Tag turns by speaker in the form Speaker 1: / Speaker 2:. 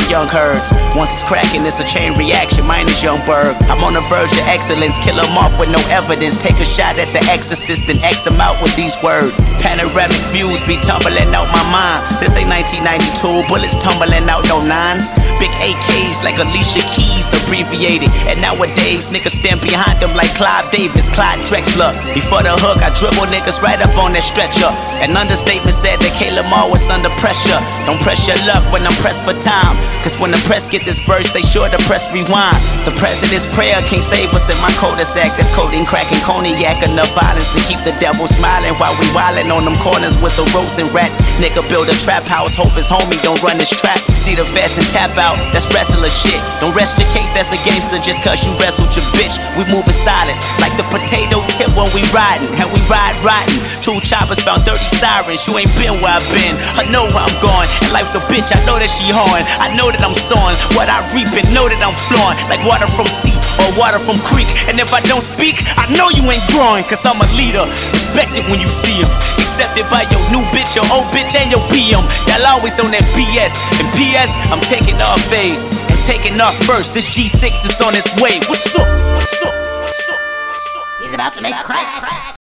Speaker 1: young herds. Once it's cracking, it's a chain reaction. Mine is Young Berg. I'm on the verge of excellence. Kill them off with no evidence. Take a shot at the exorcist and X them out with these words. Panoramic views be tumbling out my mind. This ain't 1992. Bullets tumbling out no nines. Big AKs like Alicia Keys abbreviated. And nowadays niggas stand behind them like Clive Davis, Clyde Drexler. Before the hook, I dribble niggas right up on that stretcher. An understatement said that K. Lamar was under pressure. Don't press your luck when I'm pressed for time, cause when the press get this verse, they sure to press rewind. The president's prayer can't save us in my cul-de-sac. That's codeine, cracking, cognac, enough violence to keep the devil smiling while we wildin' on them corners with the ropes and rats. Nigga build a trap house, hope his homie don't run his trap. See the vest and tap out, that's wrestler shit. Don't rest your case as a gangster just cause you wrestled your bitch. We move in silence like the potato tip when we riding. And we ride rotten. 2 choppers found 30 sirens. You ain't been where I've been. I know where I'm going. And life's a bitch, I know that she horn. I know that I'm sowing what I reap and know that I'm flowing like water from sea or water from creek. And if I don't speak, I know you ain't growing, cause I'm a leader. Respect it when you see him. Accepted by your new bitch, your old bitch, and your PM. Y'all always on that BS. And PS, I'm taking off fades and taking off first. This G6 is on its way. What's up? What's up? What's up? He's about to make crack.